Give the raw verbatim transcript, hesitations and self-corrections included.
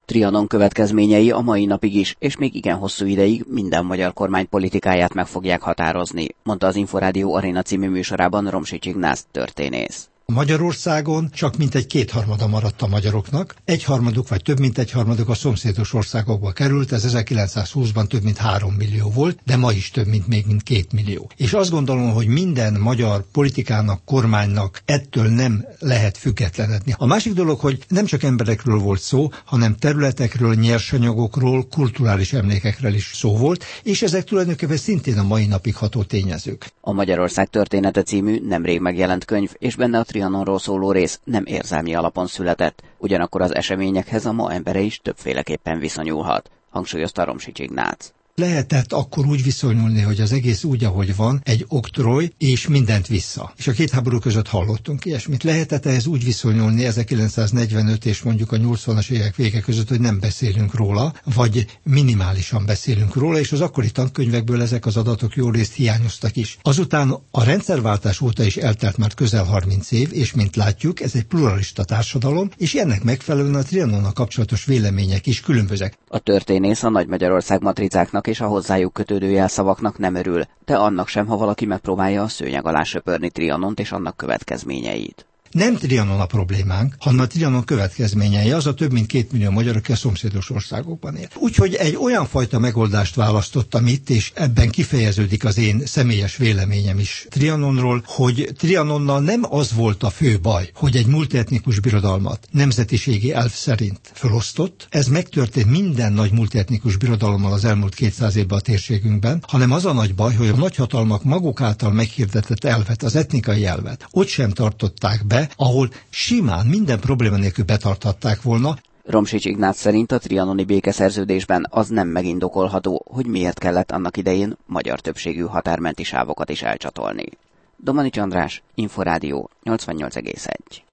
Trianon következményei a mai napig is, és még igen hosszú ideig minden magyar kormány politikáját meg fogják határozni, mondta az Inforádió Aréna című műsorában Romsics Ignác történész. Magyarországon csak mintegy kétharmada maradt a magyaroknak, egyharmaduk vagy több mint egyharmaduk a szomszédos országokba került, ez ezerkilencszázhúszban több mint három millió volt, de ma is több mint még mint két millió. És azt gondolom, hogy minden magyar politikának, kormánynak ettől nem lehet függetlenedni. A másik dolog, hogy nem csak emberekről volt szó, hanem területekről, nyersanyagokról, kulturális emlékekről is szó volt, és ezek tulajdonképpen szintén a mai napig ható tényezők. A Magyarország története című nemrég megjelent könyv, és benne a Trianonról szóló rész nem érzelmi alapon született, ugyanakkor az eseményekhez a ma embere is többféleképpen viszonyulhat, hangsúlyozta Romsics Ignác. Lehetett akkor úgy viszonyulni, hogy az egész úgy, ahogy van, egy oktroj, és mindent vissza. És a két háború között hallottunk ilyesmit. Lehetett ehhez úgy viszonyulni ezerkilencszáznegyvenöt és mondjuk a nyolcvanas évek vége között, hogy nem beszélünk róla, vagy minimálisan beszélünk róla, és az akkori tankönyvekből ezek az adatok jó részt hiányoztak is. Azután a rendszerváltás óta is eltelt már közel harminc év, és mint látjuk, ez egy pluralista társadalom, és ennek megfelelően a Trianonnal kapcsolatos vélemények is különbözőek. A történész a Nagy Magyarország matricáknak és a hozzájuk kötődő jelszavaknak nem örül, de annak sem, ha valaki megpróbálja a szőnyeg alá söpörni Trianont és annak következményeit. Nem Trianon a problémánk, hanem a Trianon következményei, az a több mint két millió magyar, aki a szomszédos országokban él. Úgyhogy egy olyan fajta megoldást választottam itt, és ebben kifejeződik az én személyes véleményem is Trianonról, hogy Trianonnal nem az volt a fő baj, hogy egy multietnikus birodalmat nemzetiségi elv szerint felosztott. Ez megtörtént minden nagy multietnikus birodalommal az elmúlt kétszáz évben a térségünkben, hanem az a nagy baj, hogy a nagyhatalmak maguk által meghirdetett elvet, az etnikai elvet ott sem tartották be, ahol simán minden probléma nélkül betarthatták volna. Romsics Ignác szerint a trianoni békeszerződésben az nem megindokolható, hogy miért kellett annak idején magyar többségű határmenti sávokat is elcsatolni. Domanics András, Inforádió nyolcvannyolc egész egy.